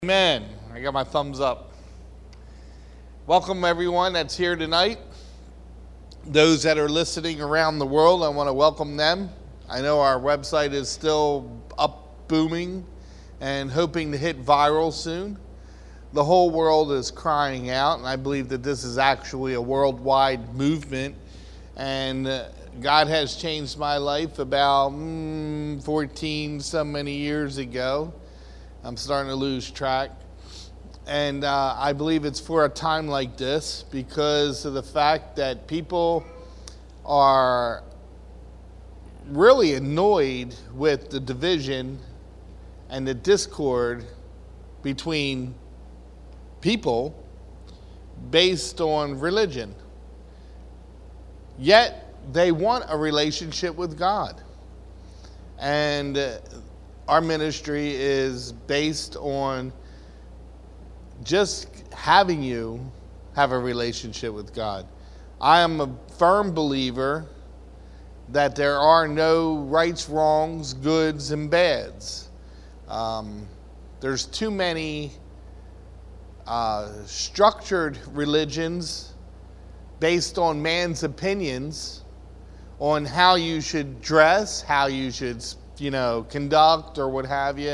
Amen. I got my thumbs up. Welcome everyone that's here tonight. Those that are listening around the world, I want to welcome them. I know our website is still up booming and hoping to hit viral soon. The whole world is crying out, and I believe that this is actually a worldwide movement. And God has changed my life about 14 so many years ago. I'm starting to lose track. And I believe it's for a time like this because of the fact that people are really annoyed with the division and the discord between people based on religion. Yet they want a relationship with God. And our ministry is based on just having you have a relationship with God. I am a firm believer that there are no rights, wrongs, goods, and bads. There's too many structured religions based on man's opinions on how you should dress, how you should conduct or what have you,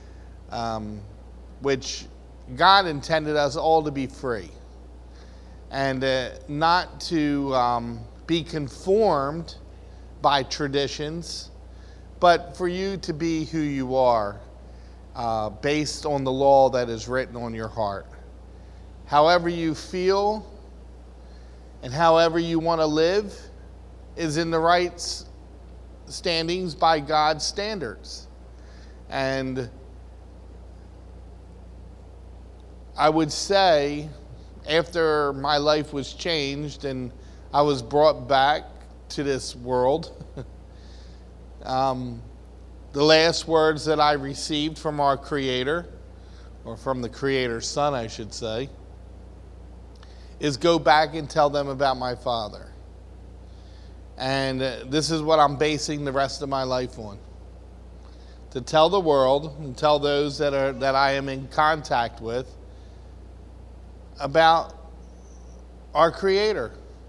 which God intended us all to be free and not to be conformed by traditions, but for you to be who you are based on the law that is written on your heart. However you feel and however you want to live is in the right standings by God's standards. And I would say after my life was changed and I was brought back to this world, the last words that I received from our Creator, or from the Creator's Son, I should say, is go back and tell them about my Father. And this is what I'm basing the rest of my life on. To tell the world and tell those that I am in contact with about our Creator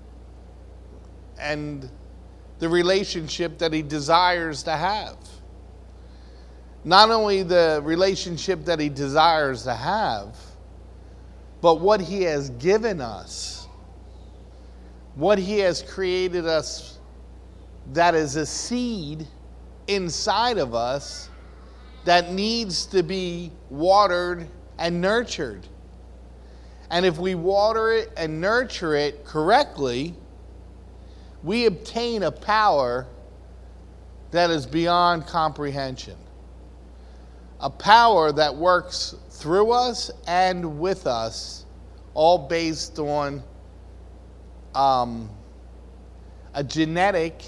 and the relationship that He desires to have. Not only the relationship that He desires to have, but what He has given us, what He has created us, that is a seed inside of us that needs to be watered and nurtured. And if we water it and nurture it correctly, we obtain a power that is beyond comprehension. A power that works through us and with us, all based on a genetic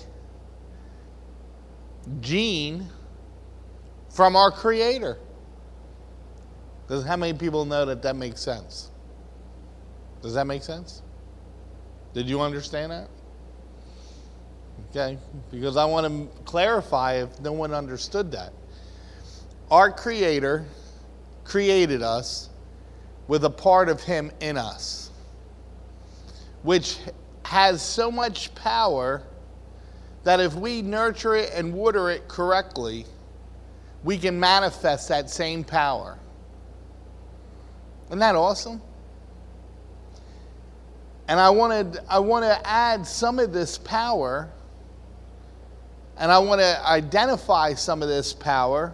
gene from our Creator. Because how many people know that makes sense? Does that make sense? Did you understand that? Okay, because I want to clarify if no one understood that. Our Creator created us with a part of Him in us, which has so much power that if we nurture it and water it correctly, we can manifest that same power. Isn't that awesome? And I want to add some of this power, and I want to identify some of this power.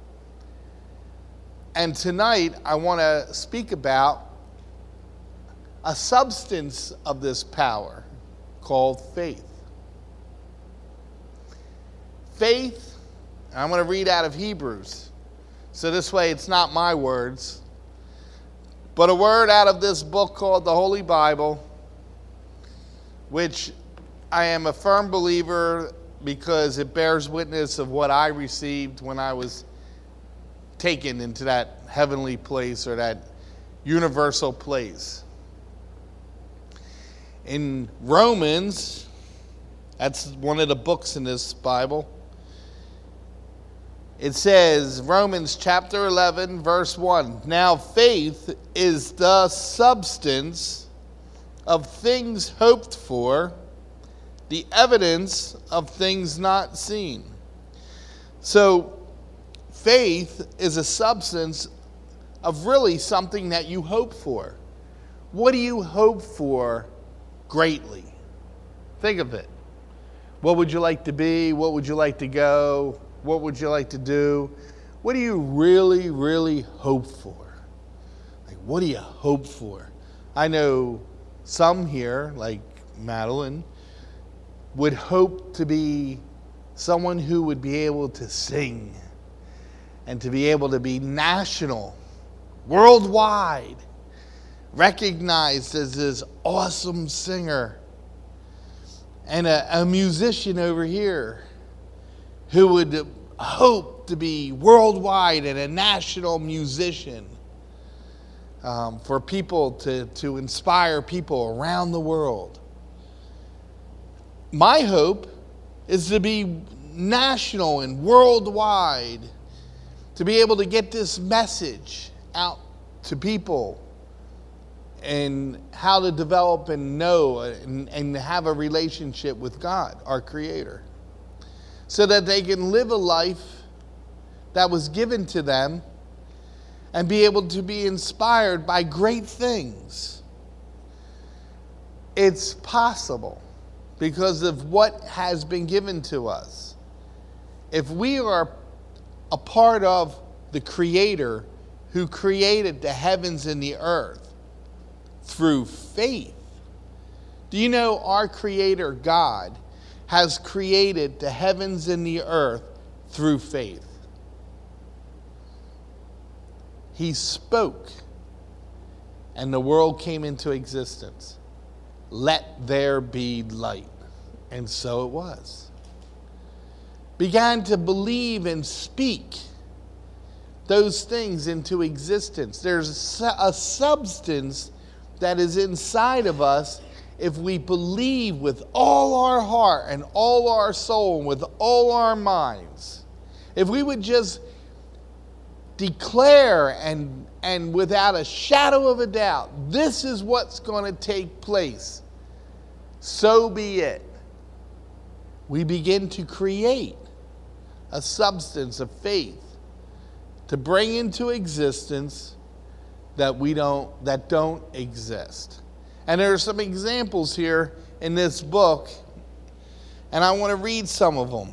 And tonight I want to speak about a substance of this power called faith. Faith, I'm going to read out of Hebrews. So this way it's not my words, but a word out of this book called the Holy Bible, which I am a firm believer because it bears witness of what I received when I was taken into that heavenly place or that universal place. In Romans, that's one of the books in this Bible. It says, Romans chapter 11, verse 1. Now faith is the substance of things hoped for, the evidence of things not seen. So faith is a substance of really something that you hope for. What do you hope for greatly? Think of it. What would you like to be? What would you like to go? What would you like to do? What do you really, really hope for? Like, what do you hope for? I know some here, like Madeline, would hope to be someone who would be able to sing and to be able to be national, worldwide, recognized as this awesome singer. And a musician over here who would hope to be worldwide and a national musician for people to inspire people around the world. My hope is to be national and worldwide, to be able to get this message out to people and how to develop and know and have a relationship with God, our Creator, so that they can live a life that was given to them and be able to be inspired by great things. It's possible because of what has been given to us. If we are a part of the Creator who created the heavens and the earth through faith, do you know our Creator God has created the heavens and the earth through faith? He spoke and the world came into existence. Let there be light. And so it was. Began to believe and speak those things into existence. There's a substance that is inside of us if we believe with all our heart and all our soul and with all our minds. If we would just declare and without a shadow of a doubt, this is what's going to take place, so be it. We begin to create a substance of faith to bring into existence that don't exist. And there are some examples here in this book, and I want to read some of them.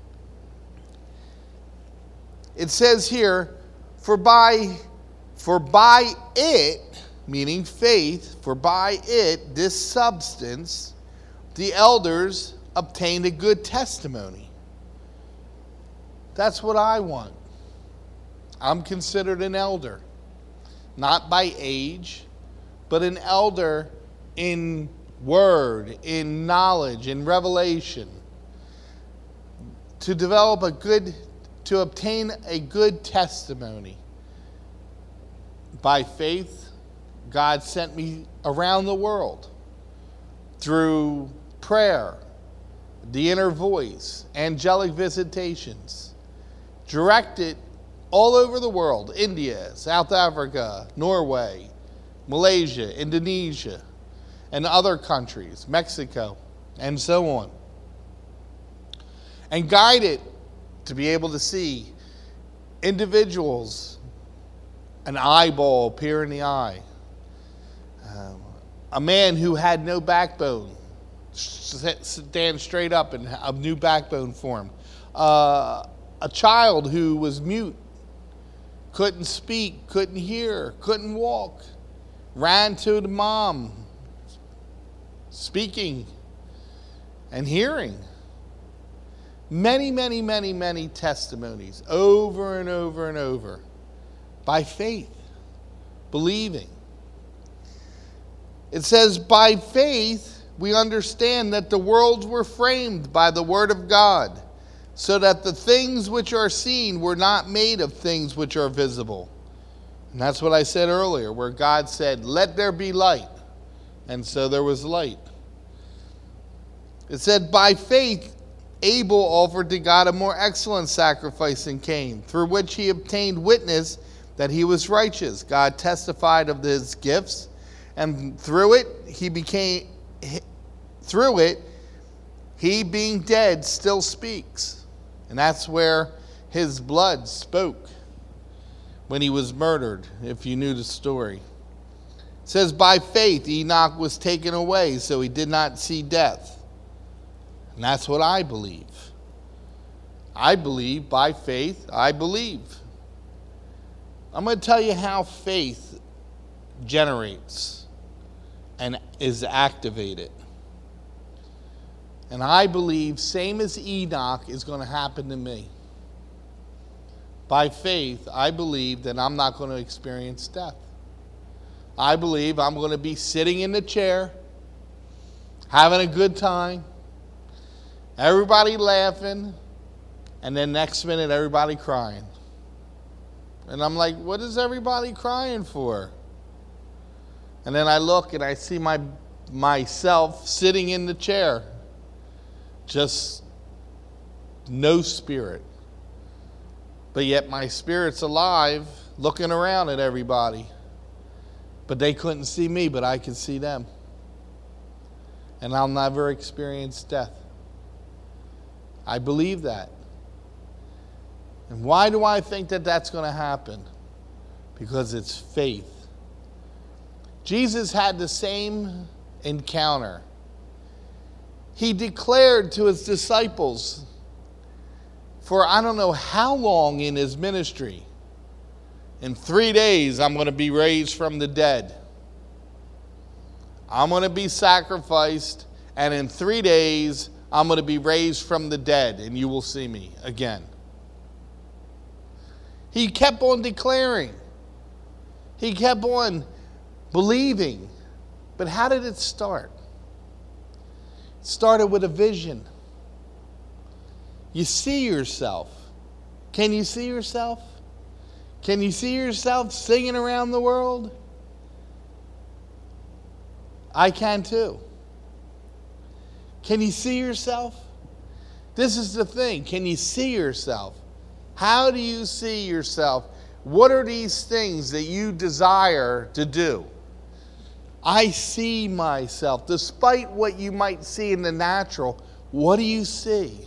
It says here, for by it, meaning faith, for by it, this substance, the elders obtained a good testimony. That's what I want. I'm considered an elder, not by age, but an elder in word, in knowledge, in revelation, to obtain a good testimony. By faith, God sent me around the world through prayer, the inner voice, angelic visitations, directed all over the world: India, South Africa, Norway, Malaysia, Indonesia, and other countries, Mexico, and so on. And guided to be able to see individuals, an eyeball appear in the eye, a man who had no backbone stand straight up and a new backbone formed, a child who was mute, couldn't speak, couldn't hear, couldn't walk, ran to the mom, speaking and hearing. Many, many, many, many testimonies over and over and over, by faith, believing. It says, by faith we understand that the worlds were framed by the word of God, so that the things which are seen were not made of things which are visible. And that's what I said earlier, where God said, let there be light. And so there was light. It said, by faith Abel offered to God a more excellent sacrifice than Cain, through which he obtained witness that he was righteous. God testified of his gifts, and through it, he being dead still speaks. And that's where his blood spoke when he was murdered, if you knew the story. It says, by faith Enoch was taken away, so he did not see death. And that's what I believe. I believe by faith, I believe. I'm going to tell you how faith generates and is activated. And I believe, same as Enoch, is going to happen to me. By faith, I believe that I'm not going to experience death. I believe I'm going to be sitting in the chair, having a good time, everybody laughing, and then next minute everybody crying. And I'm like, what is everybody crying for? And then I look and I see myself sitting in the chair, just no spirit. But yet my spirit's alive, looking around at everybody. But they couldn't see me, but I could see them. And I'll never experience death. I believe that. And why do I think that that's going to happen? Because it's faith. Jesus had the same encounter. He declared to his disciples for I don't know how long in his ministry, in 3 days I'm going to be raised from the dead. I'm going to be sacrificed, and in 3 days I'm going to be raised from the dead, and you will see me again. He kept on declaring. He kept on believing. But how did it start? It started with a vision. You see yourself. Can you see yourself? Can you see yourself singing around the world? I can too. Can you see yourself? This is the thing. Can you see yourself? How do you see yourself? What are these things that you desire to do? I see myself. Despite what you might see in the natural, what do you see?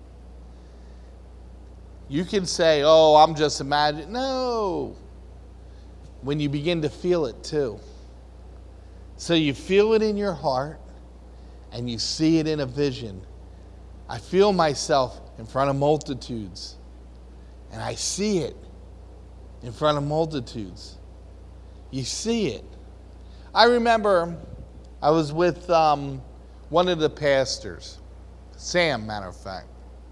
You can say, oh, I'm just imagining. No. When you begin to feel it too. So you feel it in your heart and you see it in a vision. I feel myself in front of multitudes. And I see it in front of multitudes. You see it. I remember I was with one of the pastors, Sam, matter of fact.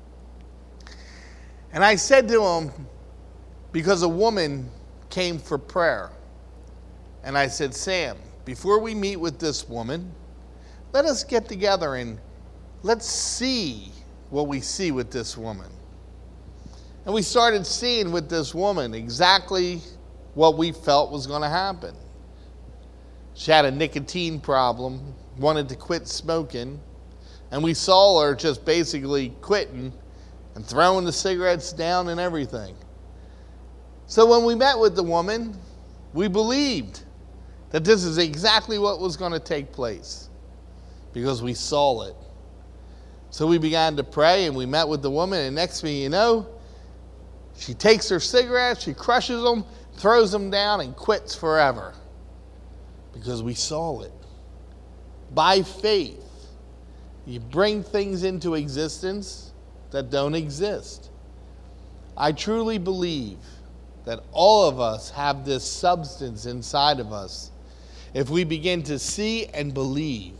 And I said to him, because a woman came for prayer, and I said, Sam, before we meet with this woman, let us get together and let's see what we see with this woman. And we started seeing with this woman exactly what we felt was going to happen. She had a nicotine problem, wanted to quit smoking, and we saw her just basically quitting and throwing the cigarettes down and everything. So when we met with the woman, we believed that this is exactly what was going to take place because we saw it. So we began to pray and we met with the woman, and next thing you know, she takes her cigarettes, she crushes them, throws them down, and quits forever because we saw it. By faith, you bring things into existence that don't exist. I truly believe that all of us have this substance inside of us. If we begin to see and believe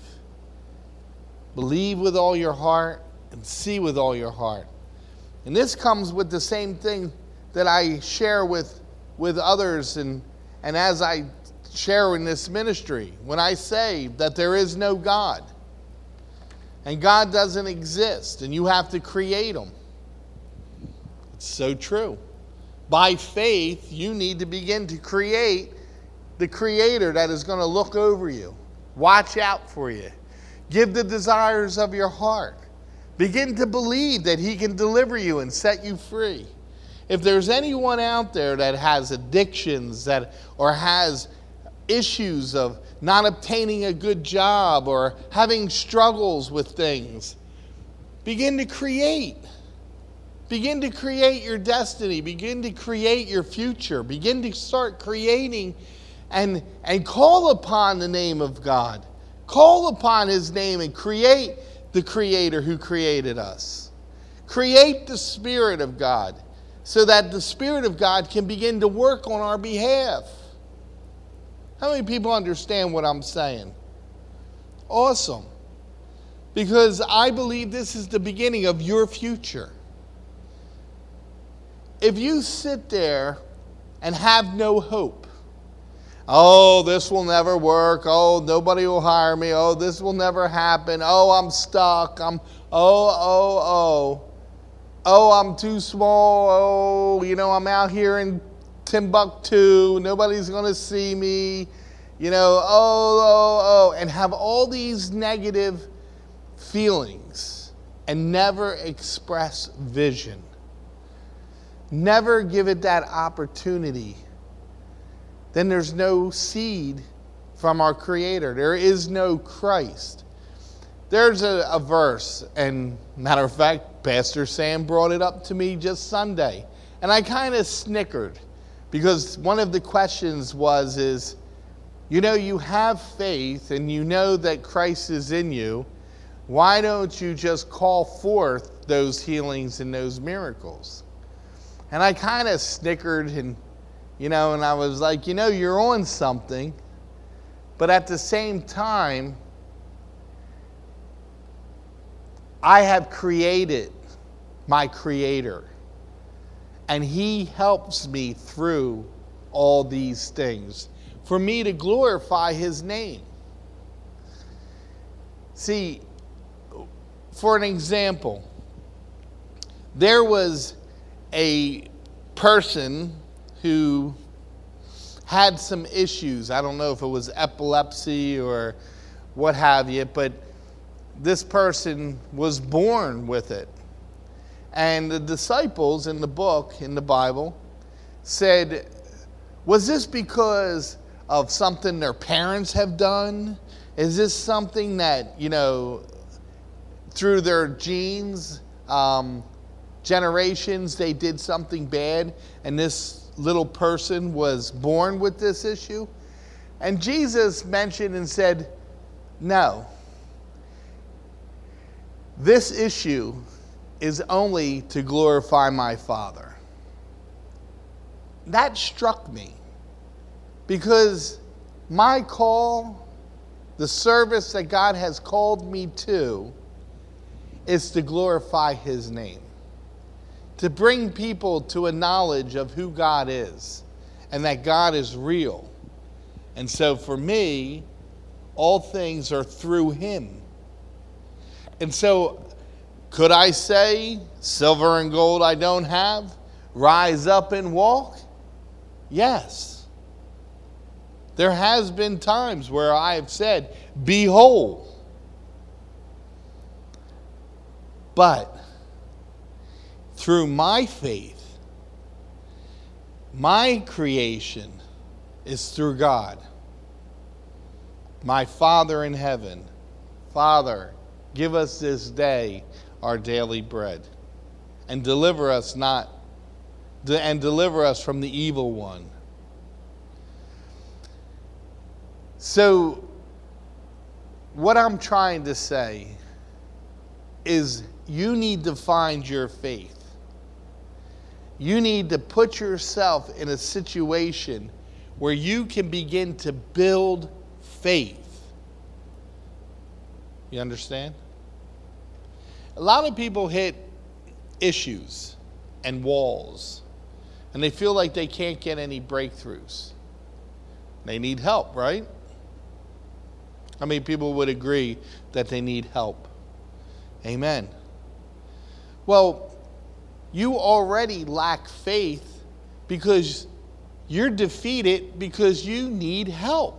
with all your heart and see with all your heart. And this comes with the same thing that I share with others and as I share in this ministry. When I say that there is no God and God doesn't exist and you have to create him. It's so true. By faith, you need to begin to create the creator that is going to look over you, watch out for you, give the desires of your heart, Begin to believe that he can deliver you and set you free. If there's anyone out there that has addictions or has issues of not obtaining a good job or having struggles with things, begin to create. Begin to create your destiny. Begin to create your future. Begin to start creating and call upon the name of God. Call upon his name and create the Creator who created us. Create the Spirit of God so that the Spirit of God can begin to work on our behalf. How many people understand what I'm saying? Awesome. Because I believe this is the beginning of your future. If you sit there and have no hope, oh, this will never work. Oh, nobody will hire me. Oh, this will never happen. Oh, I'm stuck. I'm too small. Oh, I'm out here in Timbuktu. Nobody's going to see me. And have all these negative feelings and never express vision. Never give it that opportunity. Then there's no seed from our Creator. There is no Christ. There's a verse, and matter of fact, Pastor Sam brought it up to me just Sunday. And I kind of snickered because one of the questions is, you have faith and you know that Christ is in you. Why don't you just call forth those healings and those miracles? And I kind of snickered and I was like, you're on something. But at the same time, I have created my Creator. And he helps me through all these things for me to glorify his name. See, for an example, there was a person who had some issues. I don't know if it was epilepsy or what have you, but this person was born with it. And the disciples in the book, in the Bible, said, was this because of something their parents have done? Is this something that, through their genes, generations, they did something bad, and this little person was born with this issue? And Jesus mentioned and said, no. This issue is only to glorify my Father. That struck me because my call, the service that God has called me to, is to glorify his name. To bring people to a knowledge of who God is and that God is real. And so for me, all things are through him. And so could I say, silver and gold I don't have, rise up and walk? Yes. There has been times where I have said, be whole. But through my faith, my creation is through God. My Father in heaven, Father, give us this day our daily bread, and deliver us from the evil one. So, what I'm trying to say is you need to find your faith. You need to put yourself in a situation where you can begin to build faith. You understand? A lot of people hit issues and walls, and they feel like they can't get any breakthroughs. They need help, right? How many people would agree that they need help? Amen. Well, you already lack faith because you're defeated because you need help.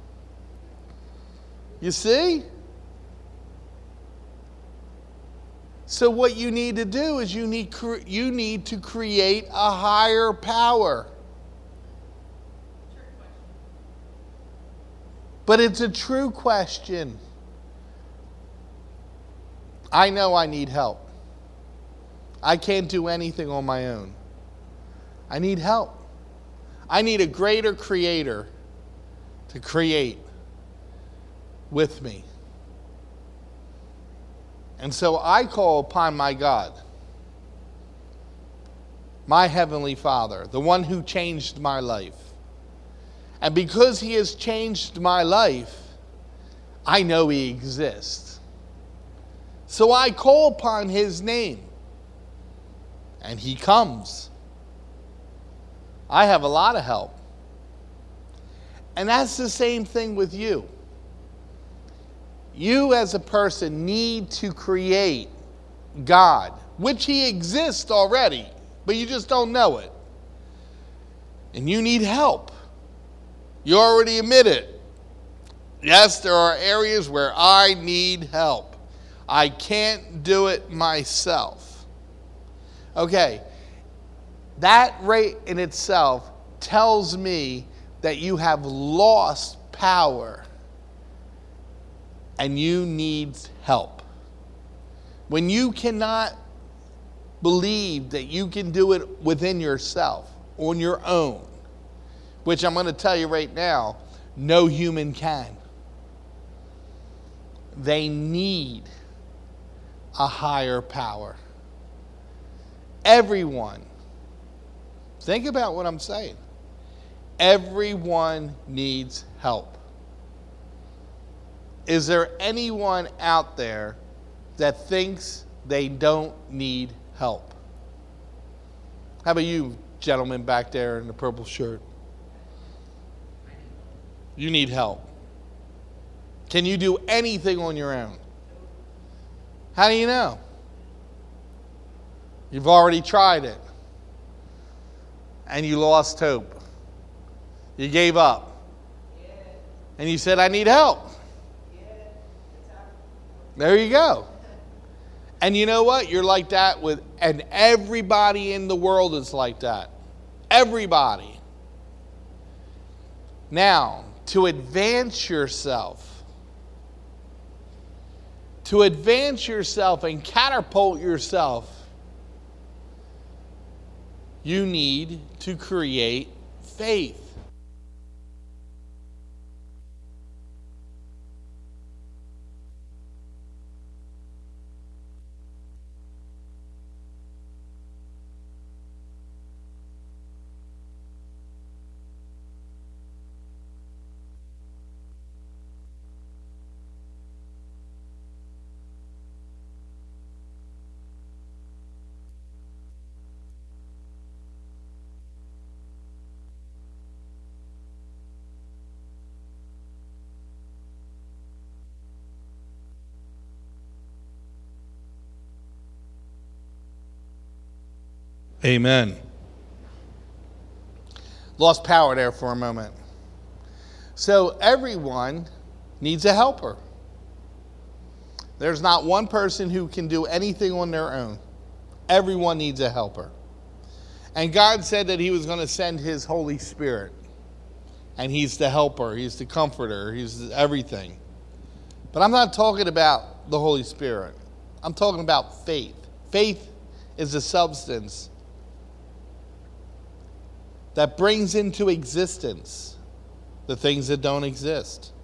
You see? So what you need to do is you need to create a higher power. But it's a true question. I know I need help. I can't do anything on my own. I need help. I need a greater creator to create with me. And so I call upon my God, my Heavenly Father, the one who changed my life. And because He has changed my life, I know He exists. So I call upon His name, and He comes. I have a lot of help. And that's the same thing with you. You as a person need to create God, which He exists already, but you just don't know it. And you need help. You already admit it. Yes, there are areas where I need help. I can't do it myself. Okay, that rate in itself tells me that you have lost power and you need help. When you cannot believe that you can do it within yourself, on your own, which I'm going to tell you right now, no human can. They need a higher power. Everyone, think about what I'm saying. Everyone needs help. Is there anyone out there that thinks they don't need help? How about you, gentlemen back there in the purple shirt? You need help. Can you do anything on your own? How do you know? You've already tried it. And you lost hope. You gave up. And you said, I need help. There you go. And you know what? You're like that and everybody in the world is like that. Everybody. Now, to advance yourself and catapult yourself, you need to create faith. Amen. Lost power there for a moment. So everyone needs a helper. There's not one person who can do anything on their own. Everyone needs a helper. And God said that He was going to send His Holy Spirit. And He's the helper. He's the comforter. He's everything. But I'm not talking about the Holy Spirit. I'm talking about faith. Faith is a substance that brings into existence the things that don't exist.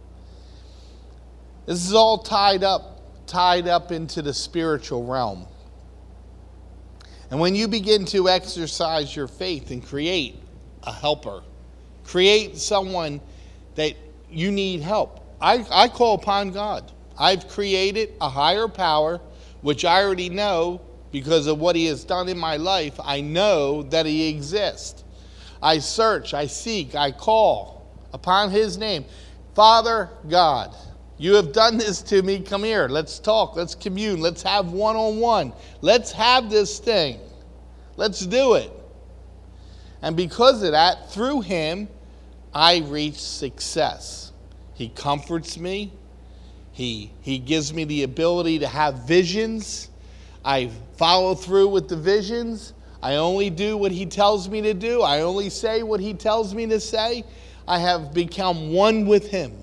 This is all tied up into the spiritual realm. And when you begin to exercise your faith and create a helper, create someone that you need help. I call upon God. I've created a higher power, which I already know because of what He has done in my life. I know that He exists. I search, I seek, I call upon His name. Father God, You have done this to me. Come here. Let's talk. Let's commune. Let's have one-on-one. Let's have this thing. Let's do it. And because of that, through Him, I reach success. He comforts me. He gives me the ability to have visions. I follow through with the visions. I only do what he tells me to do. I only say what he tells me to say. I have become one with him.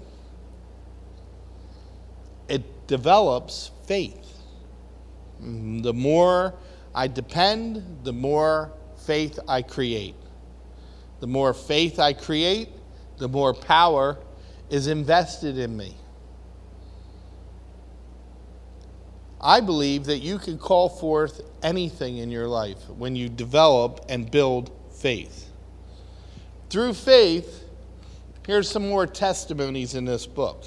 It develops faith. The more I depend, the more faith I create. The more faith I create, the more power is invested in me. I believe that you can call forth anything in your life when you develop and build faith. Through faith, here's some more testimonies in this book.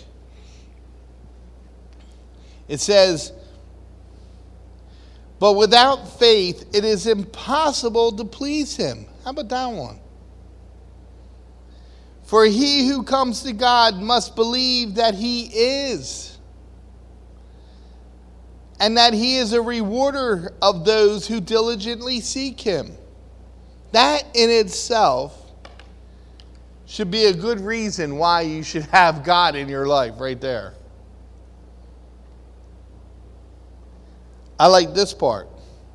It says, but without faith, it is impossible to please him. How about that one? For he who comes to God must believe that he is, and that he is a rewarder of those who diligently seek him. That in itself should be a good reason why you should have God in your life right there. I like this part.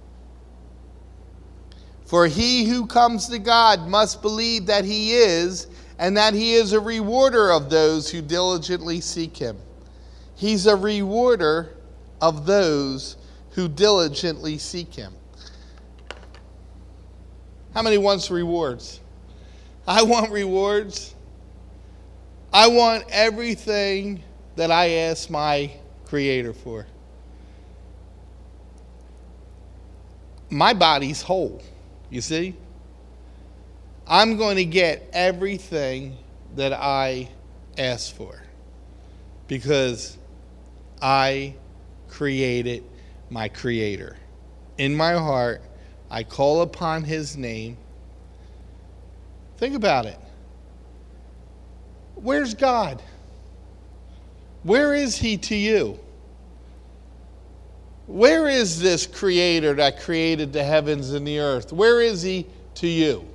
For he who comes to God must believe that he is, and that he is a rewarder of those who diligently seek him. He's a rewarder of those who diligently seek him. How many wants rewards? I want rewards. I want everything that I ask my Creator for. My body's whole, you see? I'm going to get everything that I ask for because I created my Creator. In my heart, I call upon his name. Think about it. Where's God? Where is he to you? Where is this Creator that created the heavens and the earth? Where is he to you?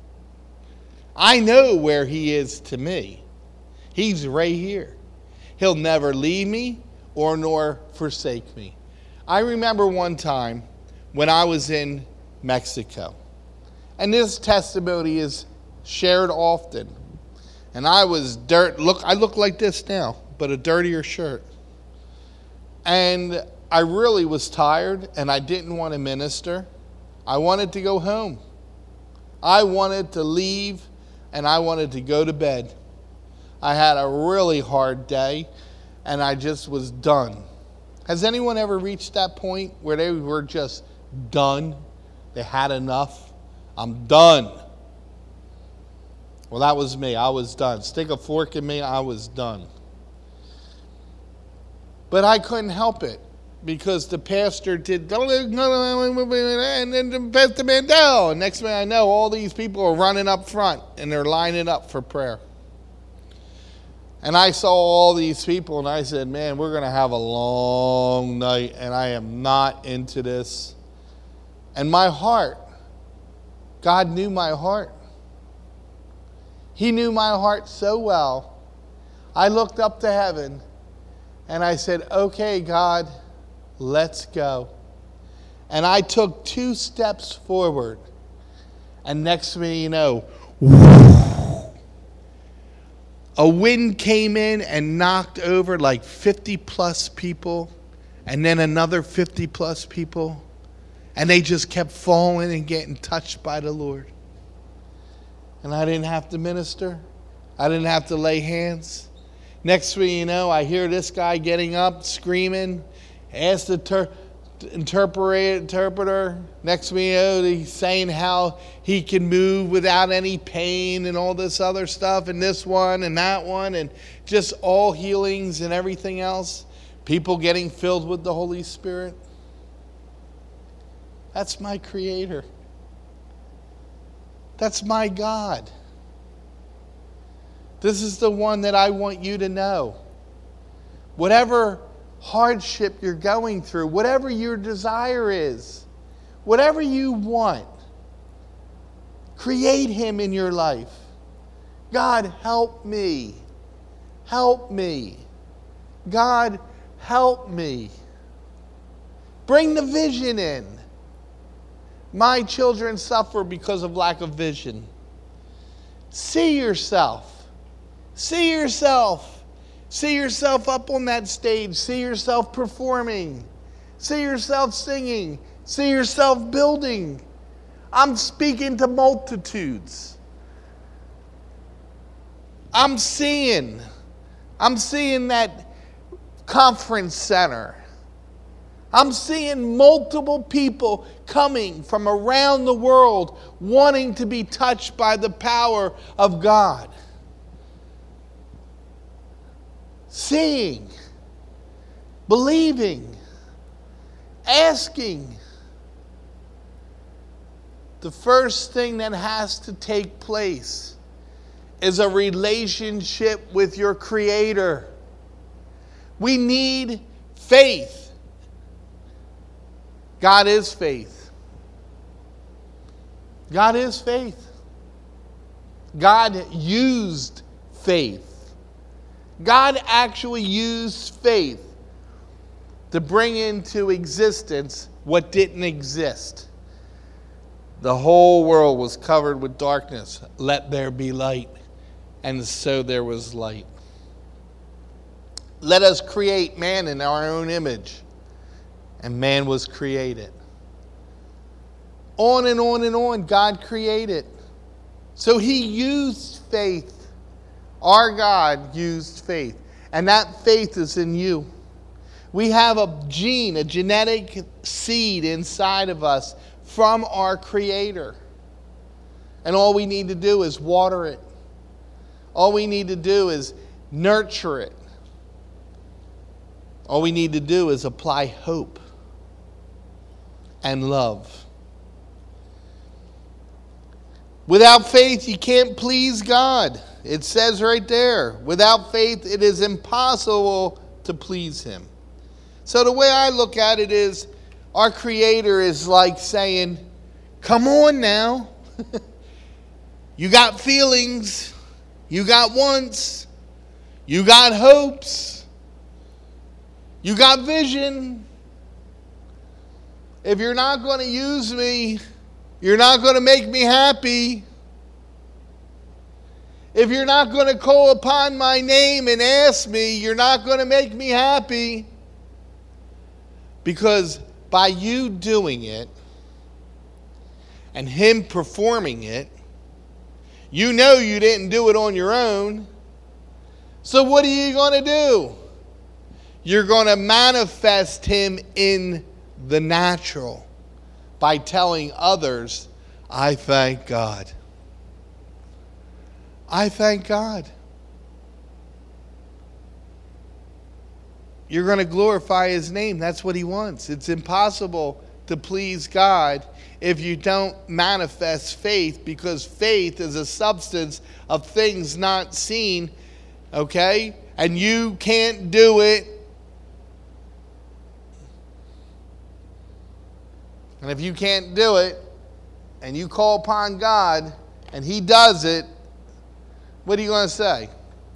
I know where he is to me. He's right here. He'll never leave me or nor forsake me. I remember one time when I was in Mexico, and this testimony is shared often. And I look like this now, but a dirtier shirt. And I really was tired, and I didn't want to minister. I wanted to go home. I wanted to leave, and I wanted to go to bed. I had a really hard day, and I just was done. Has anyone ever reached that point where they were just done? They had enough? I'm done. Well, that was me. I was done. Stick a fork in me, I was done. But I couldn't help it because the pastor did, and then Pastor Mandel. And next thing I know, all these people are running up front and they're lining up for prayer. And I saw all these people and I said, man, we're going to have a long night and I am not into this. And my heart, God knew my heart. He knew my heart so well. I looked up to heaven and I said, okay, God, let's go. And I took 2 steps forward. And next thing you know, a wind came in and knocked over like 50 plus people. And then another 50 plus people. And they just kept falling and getting touched by the Lord. And I didn't have to minister. I didn't have to lay hands. Next thing you know, I hear this guy getting up, screaming, ask the interpreter. Next thing you know, he's saying how he can move without any pain and all this other stuff, and this one and that one, and just all healings and everything else. People getting filled with the Holy Spirit. That's my Creator. That's my God. This is the one that I want you to know. Whatever hardship you're going through, whatever your desire is, whatever you want, create him in your life. God, help me. Help me. God, help me. Bring the vision in. My children suffer because of lack of vision. See yourself. See yourself. See yourself up on that stage. See yourself performing. See yourself singing. See yourself building. I'm speaking to multitudes. I'm seeing that conference center. I'm seeing multiple people coming from around the world wanting to be touched by the power of God. Seeing, believing, asking. The first thing that has to take place is a relationship with your Creator. We need faith. God is faith. God is faith. God used faith. God actually used faith to bring into existence what didn't exist. The whole world was covered with darkness. Let there be light. And so there was light. Let us create man in our own image. And man was created. On and on and on, God created. So he used faith. Our God used faith. And that faith is in you. We have a gene, a genetic seed inside of us from our Creator. And all we need to do is water it. All we need to do is nurture it. All we need to do is apply hope and love. Without faith, you can't please God. It says right there, without faith, it is impossible to please Him. So the way I look at it is, our Creator is like saying, come on now. You got feelings. You got wants. You got hopes. You got vision. If you're not going to use me, you're not going to make me happy. If you're not going to call upon my name and ask me, you're not going to make me happy. Because by you doing it and Him performing it, you know you didn't do it on your own. So what are you going to do? You're going to manifest Him in the natural by telling others, I thank God. I thank God. You're going to glorify His name. That's what He wants. It's impossible to please God if you don't manifest faith, because faith is a substance of things not seen, okay? And you can't do it. And if you can't do it, and you call upon God, and He does it, what are you going to say?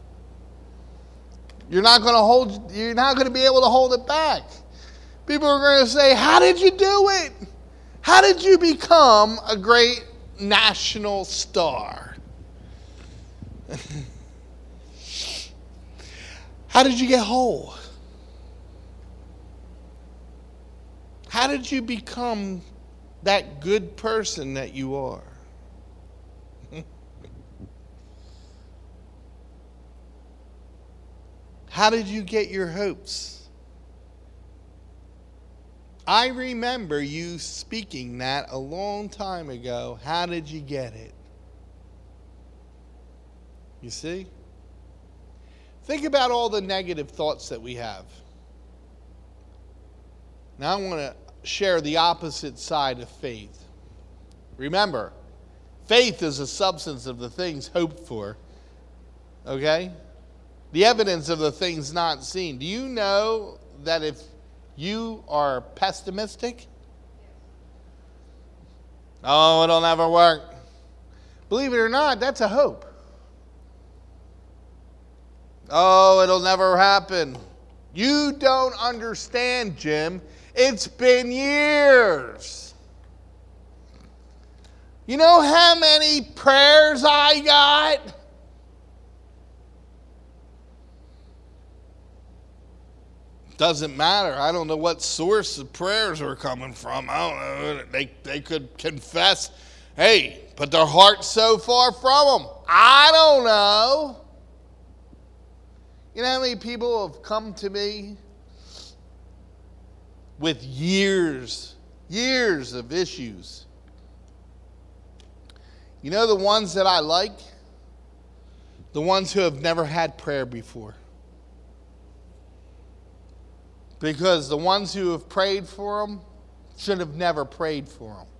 You're not going to be able to hold it back. People are going to say, how did you do it? How did you become a great national star? How did you get whole? How did you become that good person that you are? How did you get your hopes? I remember you speaking that a long time ago. How did you get it? You see? Think about all the negative thoughts that we have. Now I want to share the opposite side of faith. Remember, faith is a substance of the things hoped for. Okay? The evidence of the things not seen. Do you know that if you are pessimistic, oh, it'll never work. Believe it or not, that's a hope. Oh, it'll never happen. You don't understand, Jim. It's been years. You know how many prayers I got? Doesn't matter. I don't know what source the prayers are coming from. I don't know. They could confess, hey, but their heart's so far from them. I don't know. You know how many people have come to me with years of issues? You know the ones that I like? The ones who have never had prayer before. Because the ones who have prayed for them should have never prayed for them.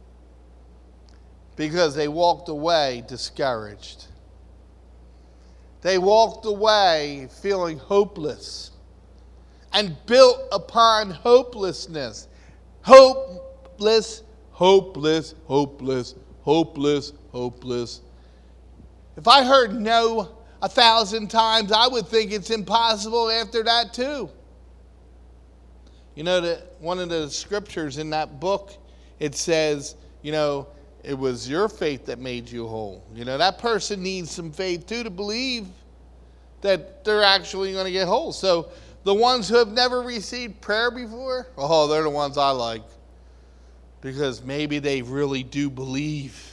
Because they walked away discouraged. They walked away feeling hopeless and built upon hopelessness. Hopeless, hopeless, hopeless, hopeless, hopeless. If I heard no 1,000 times, I would think it's impossible after that too. You know, that one of the scriptures in that book, it says, you know, it was your faith that made you whole. You know, that person needs some faith too to believe that they're actually going to get whole. So the ones who have never received prayer before, oh, they're the ones I like. Because maybe they really do believe.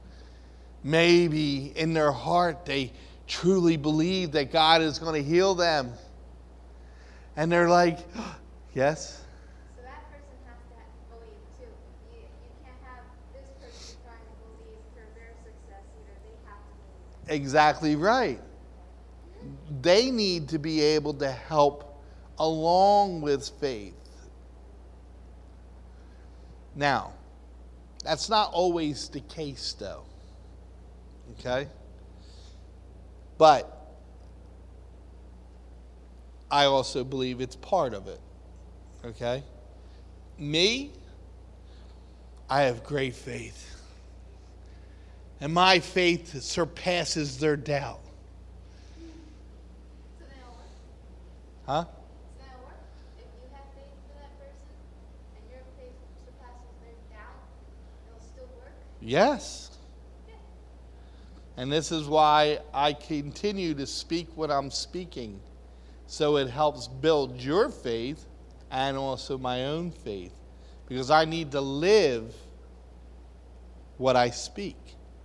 Maybe in their heart they truly believe that God is going to heal them. And they're like, yes? So that person has to believe too. You can't have this person trying to believe for their success either. They have to believe. Exactly right. They need to be able to help along with faith. Now, that's not always the case though. Okay? But I also believe it's part of it. Okay? Me, I have great faith. And my faith surpasses their doubt. So then it'll work. Huh? So then it'll work. If you have faith for that person and your faith surpasses their doubt, it'll still work. Yes. Yeah. And this is why I continue to speak what I'm speaking. So it helps build your faith and also my own faith. Because I need to live what I speak.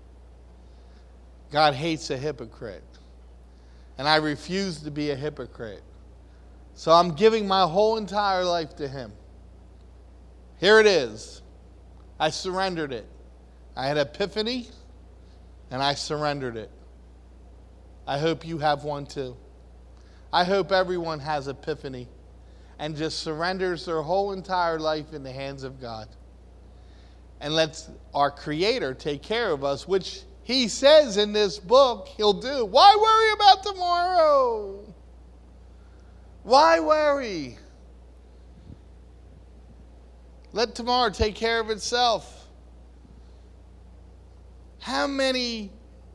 God hates a hypocrite. And I refuse to be a hypocrite. So I'm giving my whole entire life to Him. Here it is. I surrendered it. I had an epiphany, and I surrendered it. I hope you have one too. I hope everyone has epiphany and just surrenders their whole entire life in the hands of God. And lets our Creator take care of us, which He says in this book He'll do. Why worry about tomorrow? Why worry? Let tomorrow take care of itself. How many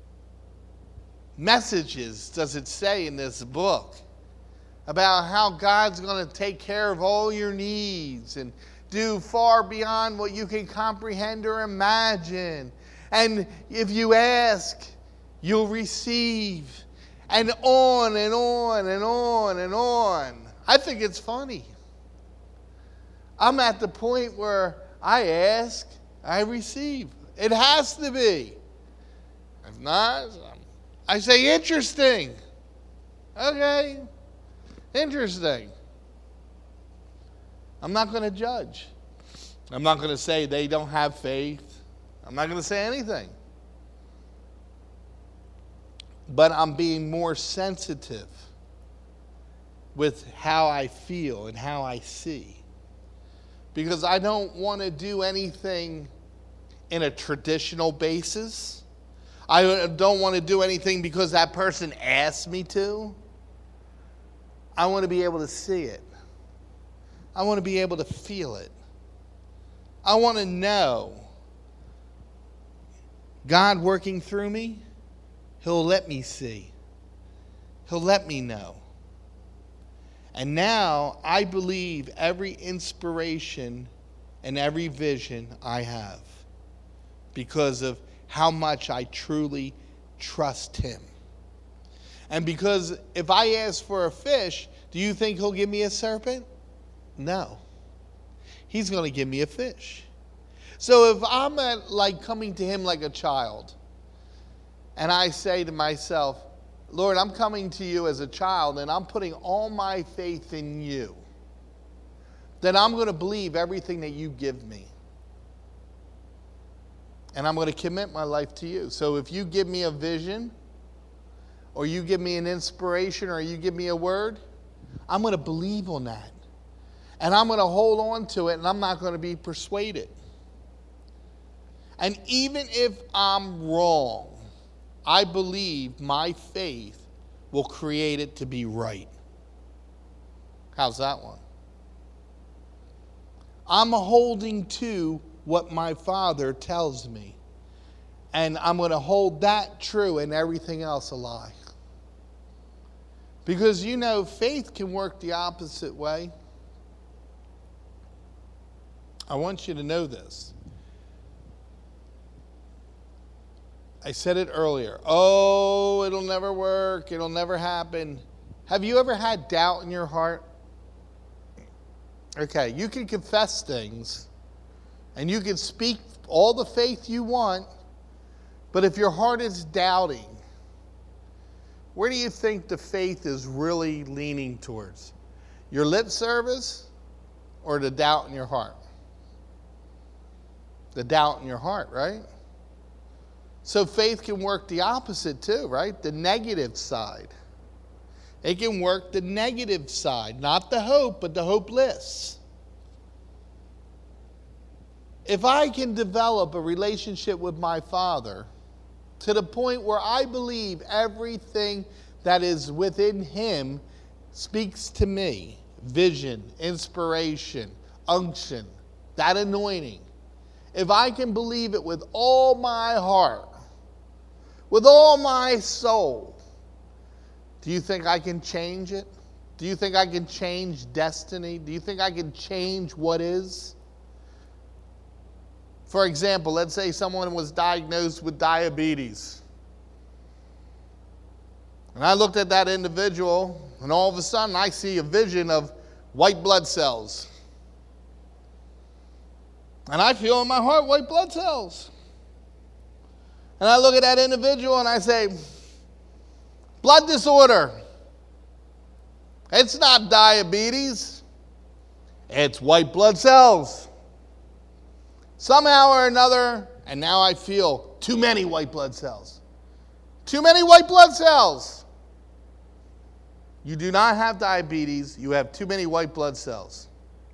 messages does it say in this book about how God's going to take care of all your needs and do far beyond what you can comprehend or imagine? And if you ask, you'll receive. And on and on and on and on. I think it's funny. I'm at the point where I ask, I receive. It has to be. If not, I say interesting. Okay, interesting. I'm not going to judge. I'm not going to say they don't have faith. I'm not going to say anything. But I'm being more sensitive with how I feel and how I see. Because I don't want to do anything in a traditional basis. I don't want to do anything because that person asked me to. I want to be able to see it. I want to be able to feel it. I want to know God working through me. He'll let me see. He'll let me know. And now I believe every inspiration and every vision I have because of how much I truly trust him. And because if I ask for a fish, do you think he'll give me a serpent? No. He's going to give me a fish. So if I'm coming to him like a child, and I say to myself, Lord, I'm coming to you as a child, and I'm putting all my faith in you, then I'm going to believe everything that you give me. And I'm going to commit my life to you. So if you give me a vision, or you give me an inspiration, or you give me a word, I'm going to believe on that. And I'm going to hold on to it, and I'm not going to be persuaded. And even if I'm wrong, I believe my faith will create it to be right. How's that one? I'm holding to what my Father tells me. And I'm going to hold that true and everything else a lie. Because faith can work the opposite way. I want you to know this. I said it earlier. Oh, it'll never work. It'll never happen. Have you ever had doubt in your heart? Okay, you can confess things and you can speak all the faith you want, but if your heart is doubting, where do you think the faith is really leaning towards? Your lip service or the doubt in your heart? The doubt in your heart, right? So faith can work the opposite too, right? The negative side. It can work the negative side, not the hope, but the hopeless. If I can develop a relationship with my Father to the point where I believe everything that is within him speaks to me, vision, inspiration, unction, that anointing, if I can believe it with all my heart, with all my soul, do you think I can change it? Do you think I can change destiny? Do you think I can change what is? For example, let's say someone was diagnosed with diabetes. And I looked at that individual, and all of a sudden I see a vision of white blood cells. And I feel in my heart white blood cells. And I look at that individual and I say, blood disorder. It's not diabetes. It's white blood cells. Somehow or another, and now I feel too many white blood cells. Too many white blood cells. You do not have diabetes. You have too many white blood cells.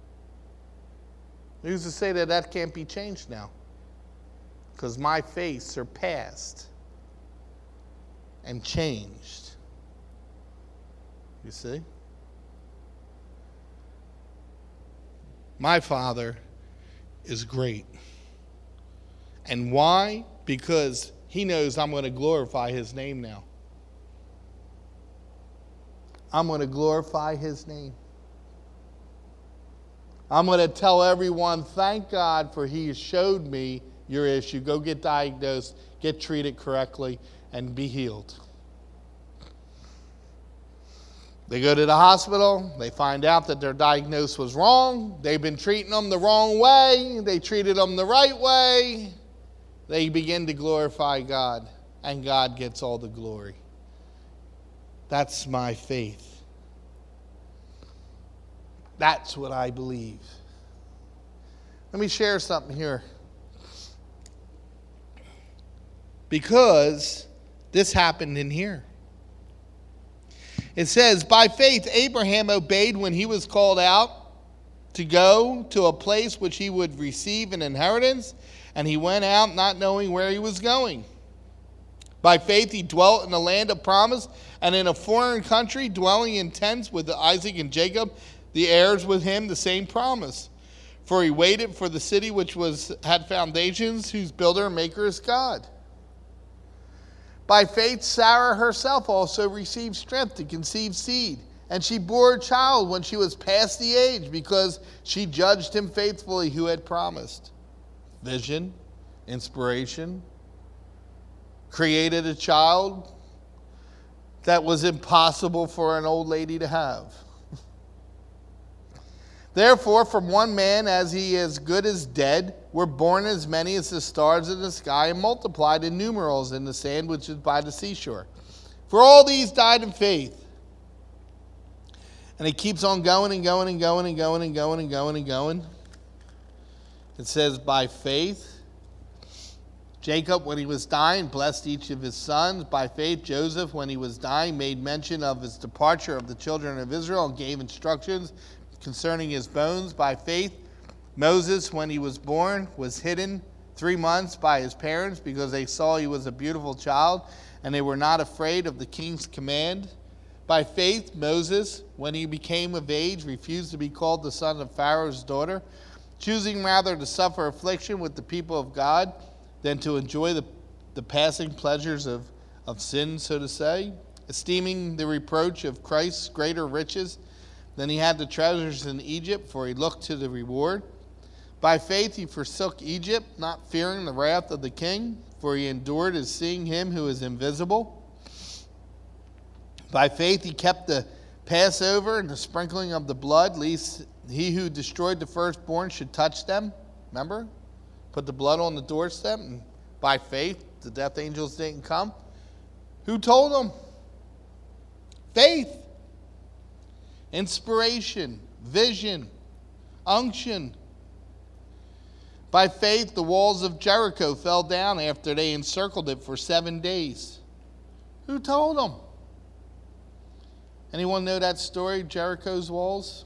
Who's to say that that can't be changed now? Because my faith surpassed and changed. You see? My Father is great. And why? Because he knows I'm going to glorify his name now. I'm going to glorify his name. I'm going to tell everyone, thank God for he showed me your issue. Go get diagnosed, get treated correctly, and be healed. They go to the hospital. They find out that their diagnosis was wrong. They've been treating them the wrong way. They treated them the right way. They begin to glorify God, and God gets all the glory. That's my faith. That's what I believe. Let me share something here. Because this happened in here. It says, by faith Abraham obeyed when he was called out to go to a place which he would receive an inheritance, and he went out not knowing where he was going. By faith he dwelt in the land of promise, and in a foreign country, dwelling in tents with Isaac and Jacob, the heirs with him, the same promise. For he waited for the city which had foundations, whose builder and maker is God. By faith Sarah herself also received strength to conceive seed, And she bore a child when she was past the age, because she judged him faithfully who had promised. Vision, inspiration, created a child that was impossible for an old lady to have. Therefore, from one man, as he is good as dead, were born as many as the stars in the sky, and multiplied in numerals in the sand which is by the seashore. For all these died in faith. And it keeps on going and going and going and going and going and going and going. It says, by faith, Jacob, when he was dying, blessed each of his sons. By faith, Joseph, when he was dying, made mention of his departure of the children of Israel and gave instructions concerning his bones. By faith, Moses, when he was born, was hidden 3 months by his parents because they saw he was a beautiful child, and they were not afraid of the king's command. By faith, Moses, when he became of age, refused to be called the son of Pharaoh's daughter, choosing rather to suffer affliction with the people of God than to enjoy the passing pleasures of sin, so to say, esteeming the reproach of Christ's greater riches than he had the treasures in Egypt, for he looked to the reward. By faith he forsook Egypt, not fearing the wrath of the king, for he endured as seeing him who is invisible. By faith he kept the Passover and the sprinkling of the blood, lest he who destroyed the firstborn should touch them. Remember? Put the blood on the doorstep, and by faith the death angels didn't come. Who told them? Faith. Inspiration. Vision. Unction. By faith the walls of Jericho fell down after they encircled it for 7 days. Who told them? Anyone know that story, Jericho's walls?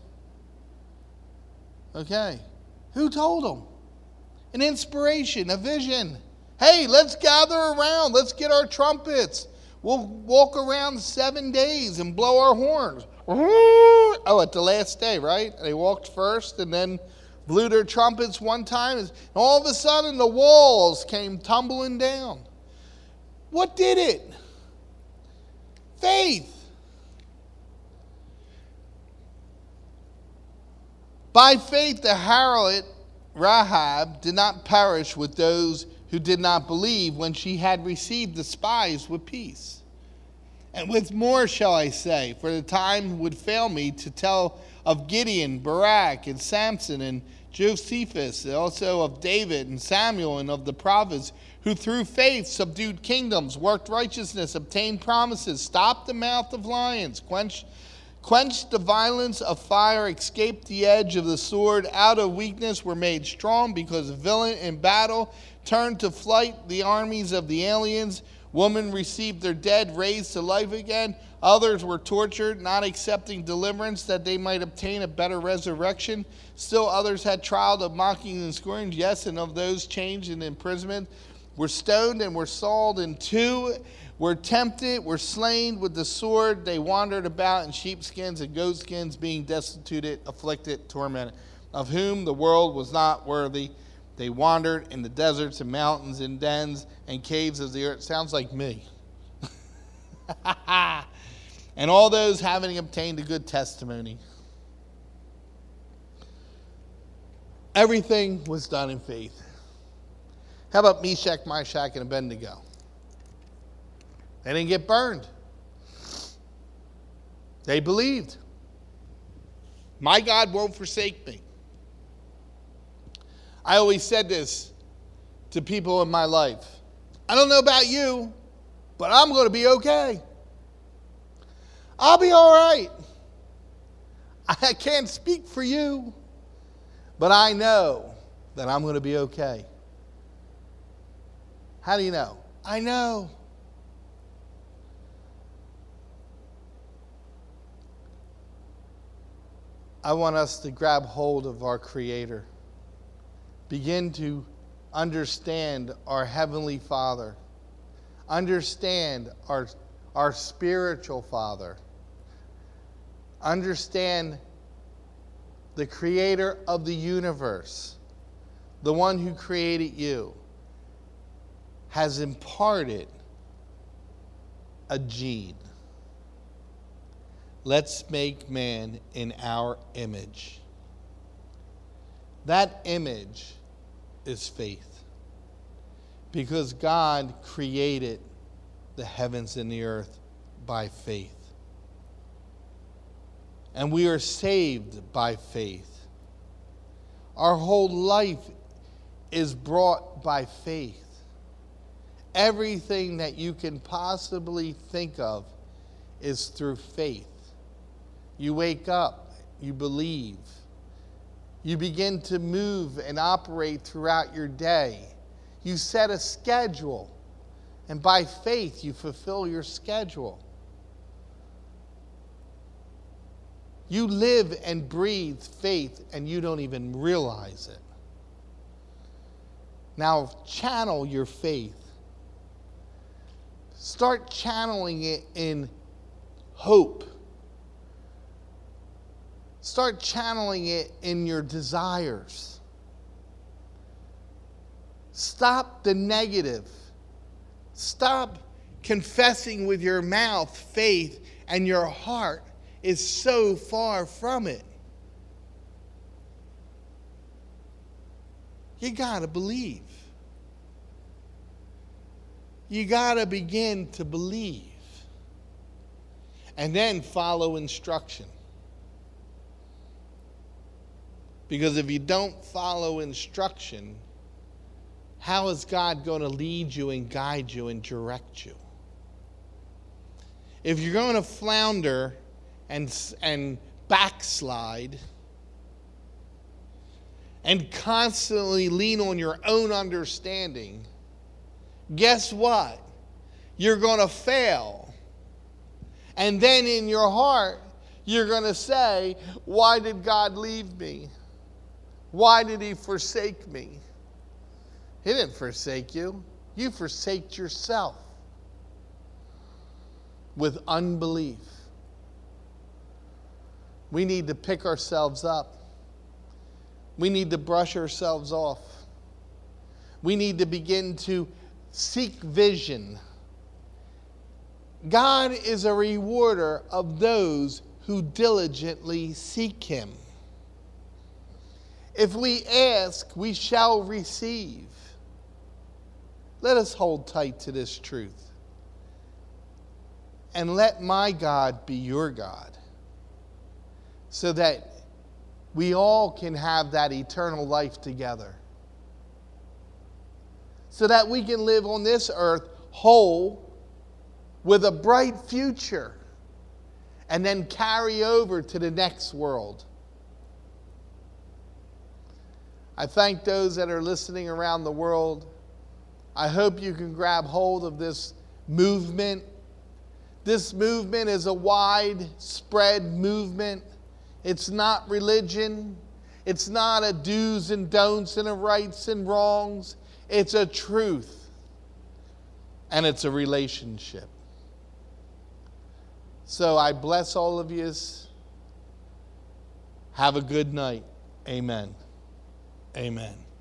Okay. Who told them? An inspiration, a vision. Hey, let's gather around. Let's get our trumpets. We'll walk around 7 days and blow our horns. Oh, at the last day, right? They walked first and then blew their trumpets one time. And all of a sudden, the walls came tumbling down. What did it? Faith. By faith, the harlot Rahab did not perish with those who did not believe when she had received the spies with peace. And with more shall I say, for the time would fail me to tell of Gideon, Barak, and Samson, and Josephus, and also of David and Samuel, and of the prophets, who through faith subdued kingdoms, worked righteousness, obtained promises, stopped the mouth of lions, quenched the violence of fire, escaped the edge of the sword, out of weakness were made strong, because villain in battle turned to flight the armies of the aliens. Women received their dead raised to life again. Others were tortured, not accepting deliverance, that they might obtain a better resurrection. Still others had trial of mocking and scourging, yes, and of those chained in imprisonment, were stoned and were sawed in two, were tempted, were slain with the sword. They wandered about in sheepskins and goatskins, being destitute, afflicted, tormented, of whom the world was not worthy. They wandered in the deserts and mountains and dens and caves of the earth. Sounds like me. And all those having obtained a good testimony. Everything was done in faith. How about Meshach, Meshach, and Abednego? They didn't get burned. They believed. My God won't forsake me. I always said this to people in my life. I don't know about you, but I'm going to be okay. I'll be all right. I can't speak for you, but I know that I'm going to be okay. How do you know? I know. I want us to grab hold of our Creator. Begin to understand our Heavenly Father. Understand our spiritual Father. Understand the Creator of the universe, the one who created you, has imparted a gene. let's make man in our image. That image is faith. Because God created the heavens and the earth by faith. And we are saved by faith. Our whole life is brought by faith. Everything that you can possibly think of is through faith. You wake up, you believe. You begin to move and operate throughout your day. You set a schedule, and by faith you fulfill your schedule. You live and breathe faith, and you don't even realize it. Now, channel your faith. Start channeling it in hope. Start channeling it in your desires. Stop the negative. Stop confessing with your mouth faith, and your heart is so far from it. You got to believe. You got to begin to believe. And then follow instruction. Because if you don't follow instruction, how is God going to lead you and guide you and direct you? If you're going to flounder and backslide and constantly lean on your own understanding, guess what? You're going to fail. And then in your heart, you're going to say, why did God leave me? Why did he forsake me? He didn't forsake you. You forsaked yourself with unbelief. We need to pick ourselves up. We need to brush ourselves off. We need to begin to seek vision. God is a rewarder of those who diligently seek him. If we ask, we shall receive. Let us hold tight to this truth. And let my God be your God, so that we all can have that eternal life together. So that we can live on this earth whole, with a bright future, and then carry over to the next world. I thank those that are listening around the world. I hope you can grab hold of this movement. This movement is a widespread movement. It's not religion. It's not a do's and don'ts and a rights and wrongs. It's a truth. And it's a relationship. So I bless all of you. Have a good night. Amen. Amen.